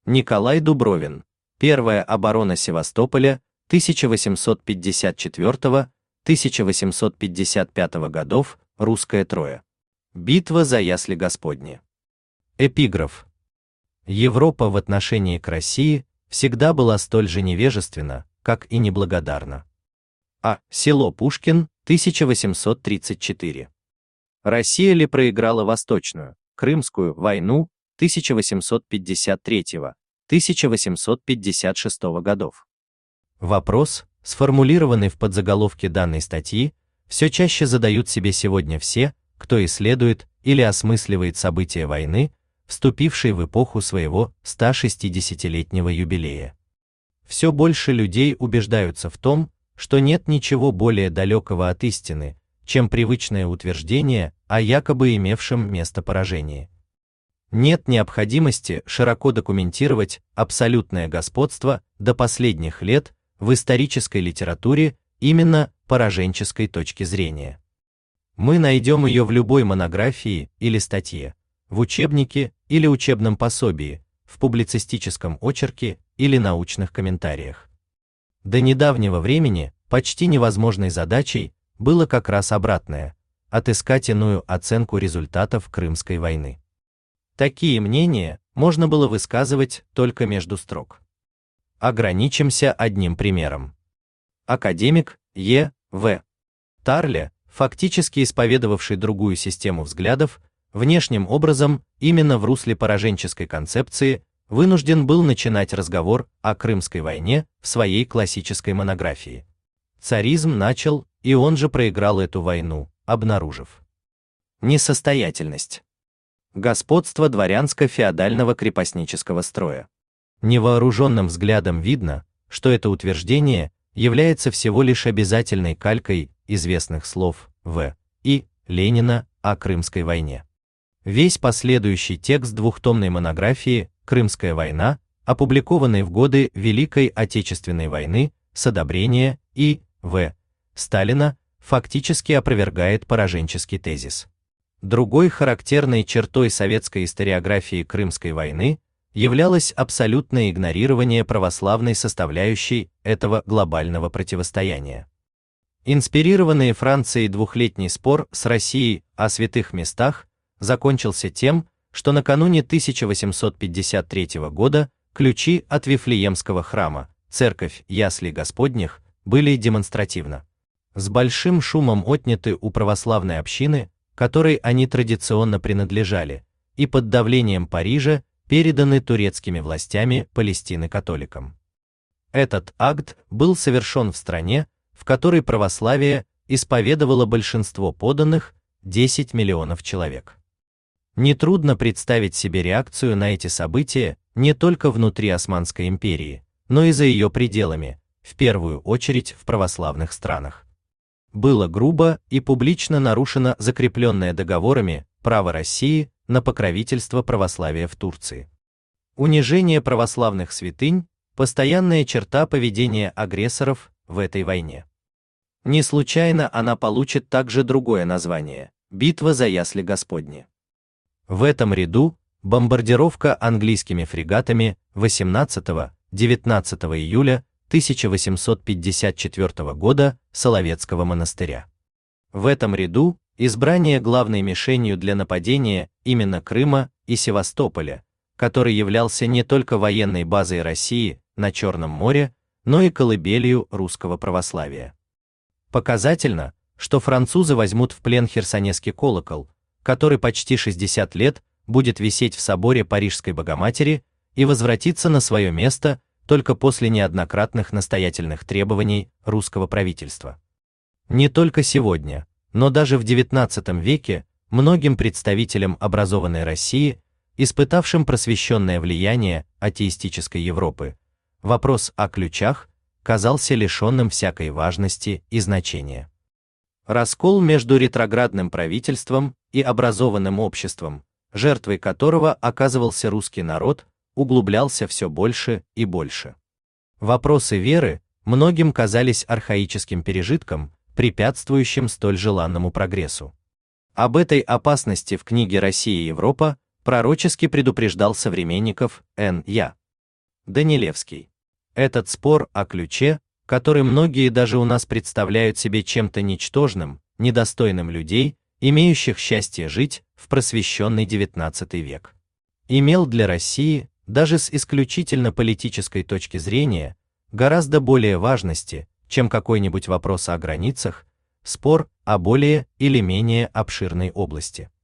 Николай Дубровин. Первая оборона Севастополя 1854-1855 годов. Русское Троя. Битва за ясли Господни. Эпиграф. Европа в отношении к России всегда была столь же невежественна, как и неблагодарна. А. Село Пушкин, 1834. Россия ли проиграла Восточную, Крымскую войну 1853-1856 годов? Вопрос, сформулированный в подзаголовке данной статьи, все чаще задают себе сегодня все, кто исследует или осмысливает события войны, вступившей в эпоху своего 160-летнего юбилея. Все больше людей убеждаются в том, что нет ничего более далекого от истины, чем привычное утверждение о якобы имевшем место поражении. Нет необходимости широко документировать абсолютное господство до последних лет в исторической литературе именно пораженческой точки зрения. Мы найдем ее в любой монографии или статье, в учебнике или учебном пособии, в публицистическом очерке или научных комментариях. До недавнего времени почти невозможной задачей было как раз обратное – отыскать иную оценку результатов Крымской войны. Такие мнения можно было высказывать только между строк. Ограничимся одним примером. Академик Е. В. Тарле, фактически исповедовавший другую систему взглядов, внешним образом, именно в русле пораженческой концепции, вынужден был начинать разговор о Крымской войне в своей классической монографии. Царизм начал, и он же проиграл эту войну, обнаружив несостоятельность, господство дворянско-феодального крепостнического строя. Невооруженным взглядом видно, что это утверждение является всего лишь обязательной калькой известных слов В. и Ленина о Крымской войне. Весь последующий текст двухтомной монографии «Крымская война», опубликованной в годы Великой Отечественной войны с одобрения И. В. Сталина, фактически опровергает пораженческий тезис. Другой характерной чертой советской историографии Крымской войны являлось абсолютное игнорирование православной составляющей этого глобального противостояния. Инспирированный Францией двухлетний спор с Россией о святых местах закончился тем, что накануне 1853 года ключи от Вифлеемского храма, церковь яслей Господних, были демонстративно, с большим шумом отняты у православной общины, которой они традиционно принадлежали, и под давлением Парижа переданы турецкими властями Палестины католикам. Этот акт был совершен в стране, в которой православие исповедовало большинство подданных, 10 миллионов человек. Нетрудно представить себе реакцию на эти события не только внутри Османской империи, но и за ее пределами, в первую очередь в православных странах. Было грубо и публично нарушено закрепленное договорами право России на покровительство православия в Турции. Унижение православных святынь – постоянная черта поведения агрессоров в этой войне. Не случайно она получит также другое название – «Битва за ясли Господни». В этом ряду бомбардировка английскими фрегатами 18-19 июля 1854 года Соловецкого монастыря. В этом ряду избрание главной мишенью для нападения именно Крыма и Севастополя, который являлся не только военной базой России на Черном море, но и колыбелью русского православия. Показательно, что французы возьмут в плен Херсонесский колокол, который почти 60 лет будет висеть в соборе Парижской Богоматери и возвратиться на свое место только после неоднократных настоятельных требований русского правительства. Не только сегодня, но даже в XIX веке многим представителям образованной России, испытавшим просвещенное влияние атеистической Европы, вопрос о ключах казался лишенным всякой важности и значения. Раскол между ретроградным правительством и образованным обществом, жертвой которого оказывался русский народ, углублялся все больше и больше. Вопросы веры многим казались архаическим пережитком, препятствующим столь желанному прогрессу. Об этой опасности в книге «Россия и Европа» пророчески предупреждал современников Н. Я. Данилевский. Этот спор о ключе, который многие даже у нас представляют себе чем-то ничтожным, недостойным людей, имеющих счастье жить в просвещенный XIX век, имел для России, даже с исключительно политической точки зрения, гораздо более важности, чем какой-нибудь вопрос о границах, спор о более или менее обширной области.